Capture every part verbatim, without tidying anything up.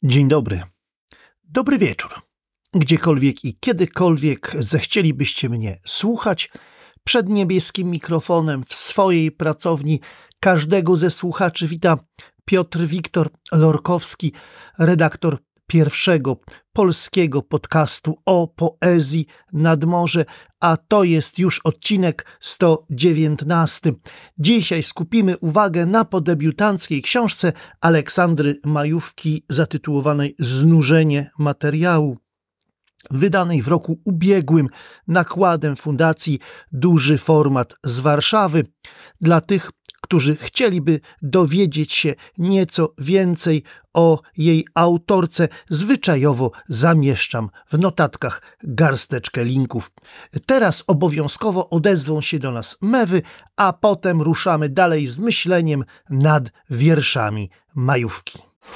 Dzień dobry. Dobry wieczór. Gdziekolwiek i kiedykolwiek zechcielibyście mnie słuchać, przed niebieskim mikrofonem w swojej pracowni każdego ze słuchaczy wita Piotr Wiktor Lorkowski, redaktor pierwszego polskiego podcastu o poezji nad morze, a to jest już odcinek sto dziewiętnasty. Dzisiaj skupimy uwagę na podebiutanckiej książce Aleksandry Majówki zatytułowanej Znużenie materiału, wydanej w roku ubiegłym nakładem Fundacji Duży Format z Warszawy. Dla tych, którzy chcieliby dowiedzieć się nieco więcej o jej autorce, zwyczajowo zamieszczam w notatkach garsteczkę linków. Teraz obowiązkowo odezwą się do nas mewy, a potem ruszamy dalej z myśleniem nad wierszami Majówki.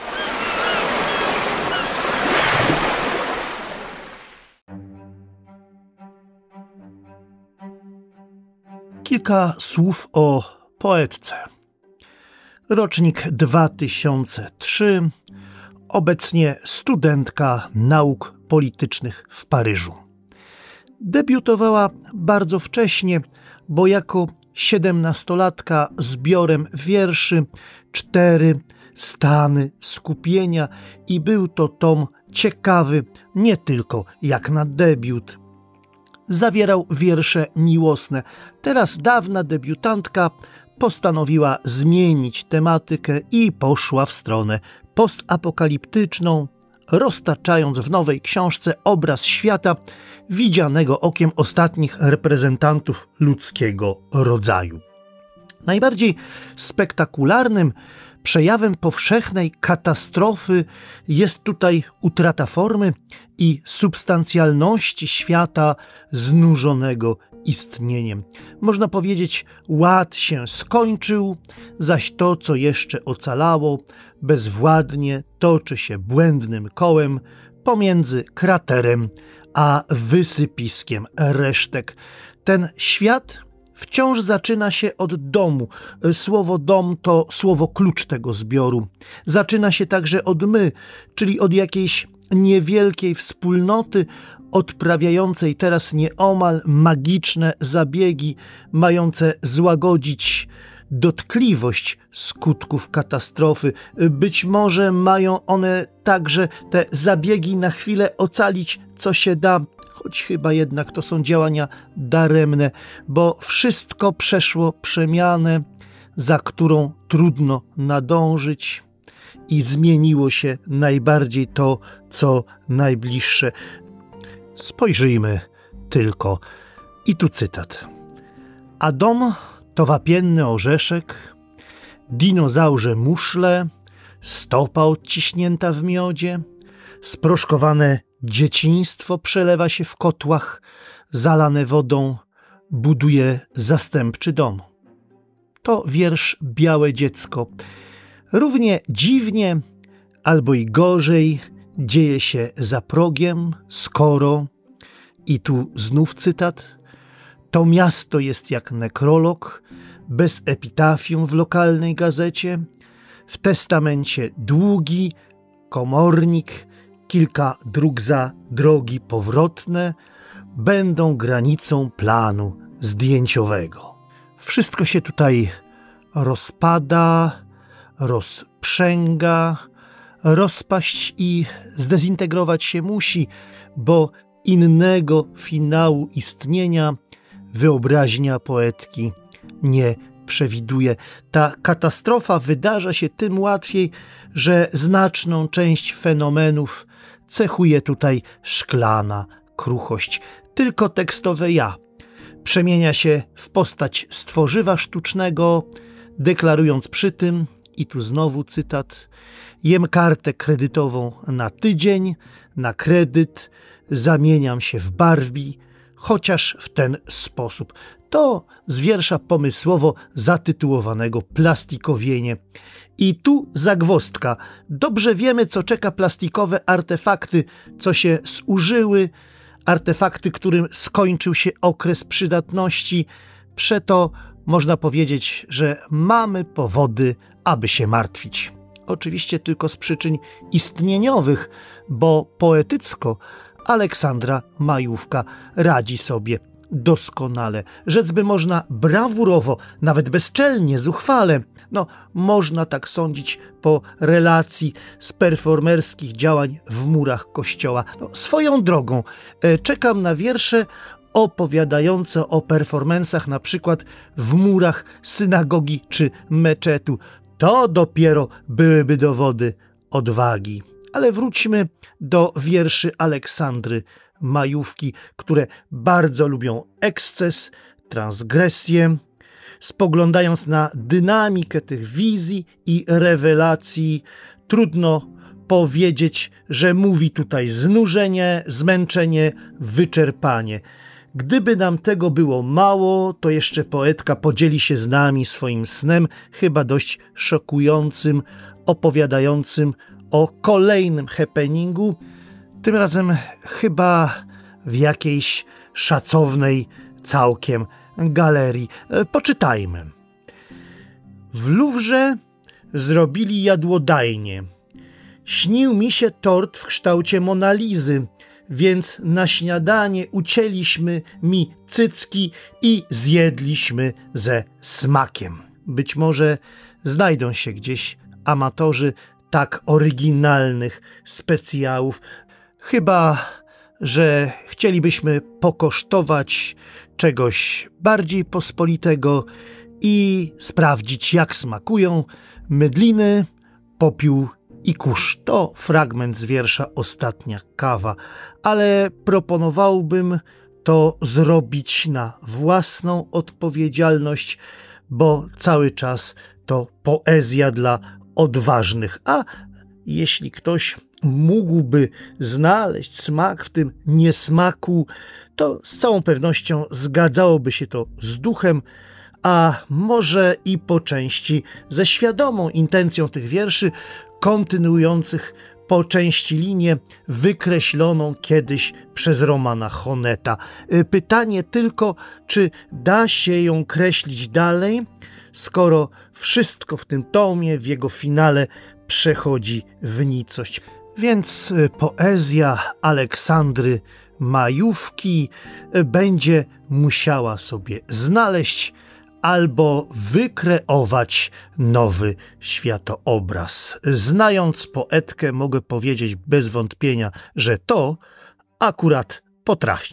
Kilka słów o poetce. Rocznik dwa tysiące trzeci, obecnie studentka nauk politycznych w Paryżu. Debiutowała bardzo wcześnie, bo jako siedemnastolatka zbiorem wierszy Cztery stany skupienia i był to tom ciekawy nie tylko jak na debiut. Zawierał wiersze miłosne. Teraz dawna debiutantka postanowiła zmienić tematykę i poszła w stronę postapokaliptyczną, roztaczając w nowej książce obraz świata widzianego okiem ostatnich reprezentantów ludzkiego rodzaju. Najbardziej spektakularnym przejawem powszechnej katastrofy jest tutaj utrata formy i substancjalności świata znużonego istnieniem. Można powiedzieć, ład się skończył, zaś to, co jeszcze ocalało, bezwładnie toczy się błędnym kołem pomiędzy kraterem a wysypiskiem resztek. Ten świat wciąż zaczyna się od domu. Słowo dom to słowo klucz tego zbioru. Zaczyna się także od my, czyli od jakiejś niewielkiej wspólnoty odprawiającej teraz nieomal magiczne zabiegi mające złagodzić dotkliwość skutków katastrofy. Być może mają one także te zabiegi na chwilę ocalić, co się da, choć chyba jednak to są działania daremne, bo wszystko przeszło przemianę, za którą trudno nadążyć i zmieniło się najbardziej to, co najbliższe. Spojrzyjmy tylko. I tu cytat. A dom to wapienny orzeszek, dinozaurze muszle, stopa odciśnięta w miodzie, sproszkowane dzieciństwo przelewa się w kotłach, zalane wodą, buduje zastępczy dom. To wiersz Białe dziecko. Równie dziwnie, albo i gorzej, dzieje się za progiem, skoro, i tu znów cytat, to miasto jest jak nekrolog, bez epitafium w lokalnej gazecie, w testamencie długi, komornik, kilka dróg za drogi powrotne, będą granicą planu zdjęciowego. Wszystko się tutaj rozpada, rozprzęga, rozpaść i zdezintegrować się musi, bo innego finału istnienia wyobraźnia poetki nie przewiduje. Ta katastrofa wydarza się tym łatwiej, że znaczną część fenomenów cechuje tutaj szklana kruchość. Tylko tekstowe ja przemienia się w postać stworzywa sztucznego, deklarując przy tym, i tu znowu cytat, jem kartę kredytową na tydzień, na kredyt, zamieniam się w Barbie, chociaż w ten sposób. To z wiersza pomysłowo zatytułowanego Plastikowienie. I tu zagwozdka. Dobrze wiemy, co czeka plastikowe artefakty, co się zużyły, artefakty, którym skończył się okres przydatności. Przeto można powiedzieć, że mamy powody, aby się martwić. oczywiście tylko z przyczyn istnieniowych, bo poetycko Aleksandra Majówka radzi sobie doskonale. Rzec by można brawurowo, nawet bezczelnie, zuchwale. No, można tak sądzić po relacji z performerskich działań w murach kościoła. No, swoją drogą, e, czekam na wiersze opowiadające o performansach na przykład w murach synagogi czy meczetu. To dopiero byłyby dowody odwagi. Ale wróćmy do wierszy Aleksandry Majówki, które bardzo lubią eksces, transgresję. Spoglądając na dynamikę tych wizji i rewelacji, trudno powiedzieć, że mówi tutaj znużenie, zmęczenie, wyczerpanie. Gdyby nam tego było mało, to jeszcze poetka podzieli się z nami swoim snem, chyba dość szokującym, opowiadającym o kolejnym happeningu, tym razem chyba w jakiejś szacownej całkiem galerii. Poczytajmy. W Luwrze zrobili jadłodajnie. Śnił mi się tort w kształcie Monalizy, więc na śniadanie ucięliśmy mi cycki i zjedliśmy ze smakiem. Być może znajdą się gdzieś amatorzy tak oryginalnych specjałów. Chyba że chcielibyśmy pokosztować czegoś bardziej pospolitego i sprawdzić, jak smakują mydliny, popiół i kurz. To fragment z wiersza Ostatnia kawa, ale proponowałbym to zrobić na własną odpowiedzialność, bo cały czas to poezja dla odważnych, a jeśli ktoś mógłby znaleźć smak w tym niesmaku, to z całą pewnością zgadzałoby się to z duchem, a może i po części ze świadomą intencją tych wierszy, kontynuujących po części linię wykreśloną kiedyś przez Romana Honeta. Pytanie tylko, czy da się ją kreślić dalej, skoro wszystko w tym tomie, w jego finale przechodzi w nicość. Więc poezja Aleksandry Majówki będzie musiała sobie znaleźć albo wykreować nowy światoobraz. Znając poetkę, mogę powiedzieć bez wątpienia, że to akurat potrafi.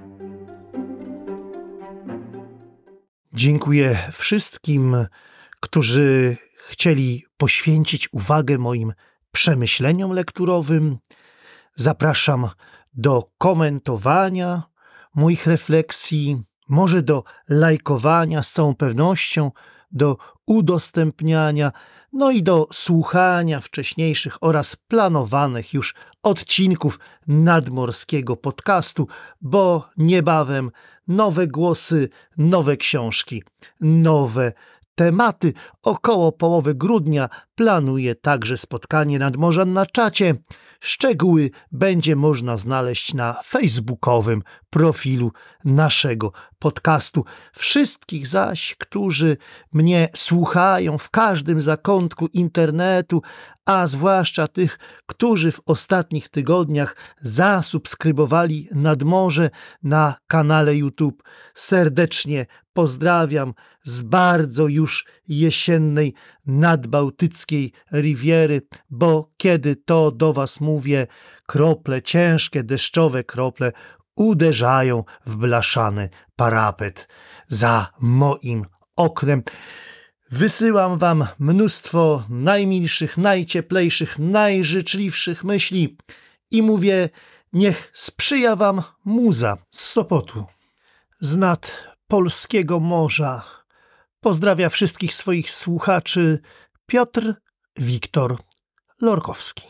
Dziękuję wszystkim, którzy chcieli poświęcić uwagę moim przemyśleniom lekturowym. Zapraszam do komentowania moich refleksji, może do lajkowania z całą pewnością, do udostępniania, no i do słuchania wcześniejszych oraz planowanych już odcinków nadmorskiego podcastu, bo niebawem nowe głosy, nowe książki, nowe tematy. Około połowy grudnia planuję także spotkanie Nadmorzan na czacie. Szczegóły będzie można znaleźć na facebookowym profilu naszego podcastu. Wszystkich zaś, którzy mnie słuchają w każdym zakątku internetu, a zwłaszcza tych, którzy w ostatnich tygodniach zasubskrybowali Nadmorze na kanale YouTube, serdecznie pozdrawiam z bardzo już jesiennej nadbałtyckiej Riviery, bo kiedy to do was mówię, krople, ciężkie deszczowe krople uderzają w blaszany parapet za moim oknem. Wysyłam wam mnóstwo najmilszych, najcieplejszych, najżyczliwszych myśli i mówię, niech sprzyja wam muza z Sopotu, z nad polskiego morza. Pozdrawia wszystkich swoich słuchaczy Piotr Wiktor Lorkowski.